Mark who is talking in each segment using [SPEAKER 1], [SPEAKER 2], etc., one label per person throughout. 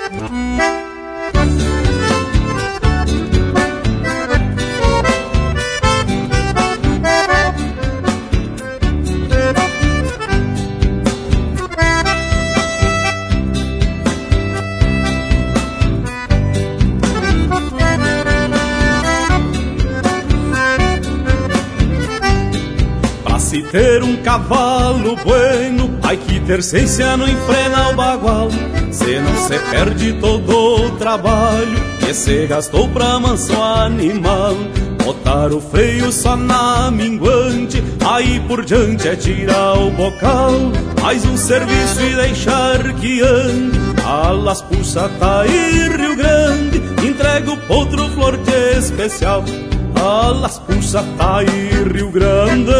[SPEAKER 1] Se ter um cavalo bueno, ai que ter ciência no enfrenar o bagual. Se não se perde todo o trabalho que se gastou pra manso animal. Botar o freio só na minguante, aí por diante é tirar o bocal. Mais um serviço e deixar que ande, alas pulsa tá aí Rio Grande. Entrego potro flor de especial, alas pulsa tá aí Rio Grande.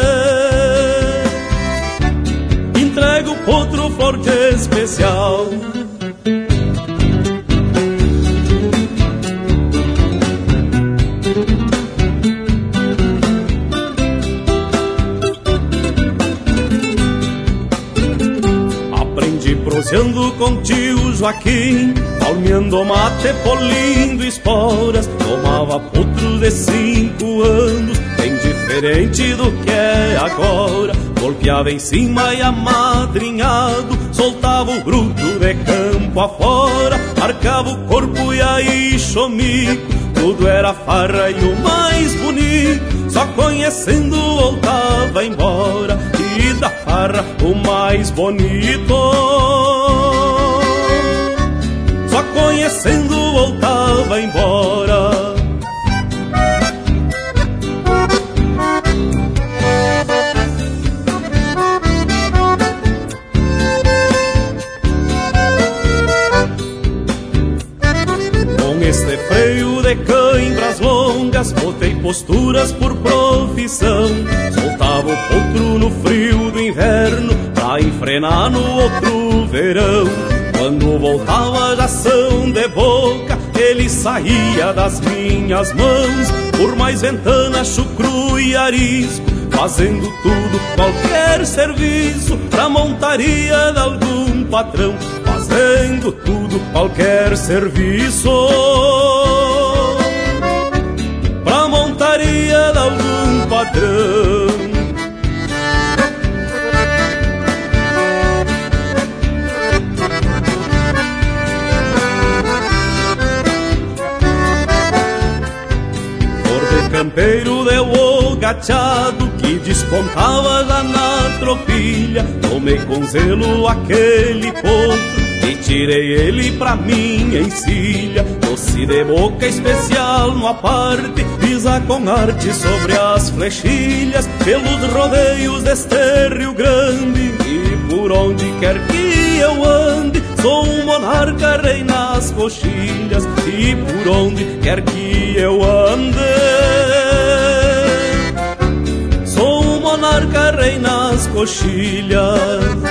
[SPEAKER 1] Entrego potro flor de especial. Aprendi proseando com tio Joaquim, palmeando mate, polindo esporas. Tomava potros de 5 anos, bem diferente do que é agora. Golpeava em cima e amadrinhado, soltava o bruto de campo afora. Marcava o corpo e aí chomico, tudo era farra e o mais bonito. Só conhecendo voltava embora, e da farra o mais bonito. Só conhecendo voltava embora. Este freio de cãibras longas, botei posturas por profissão. Soltava o potro no frio do inverno, pra enfrenar no outro verão. Quando voltava já ação de boca, ele saía das minhas mãos. Por mais ventana, chucro e arisco, fazendo tudo, qualquer serviço, pra montaria de algum patrão. Fazendo tudo, qualquer serviço, pra montaria de algum patrão. Por de campeiro deu o gachado, que descontava já na tropilha. Tomei com zelo aquele potro e tirei ele pra minha encilha. Doce de boca especial no aparte, pisa com arte sobre as flechilhas. Pelos rodeios deste Rio Grande, e por onde quer que eu ande, sou um monarca, rei nas coxilhas. E por onde quer que eu ande, sou um monarca, rei nas coxilhas.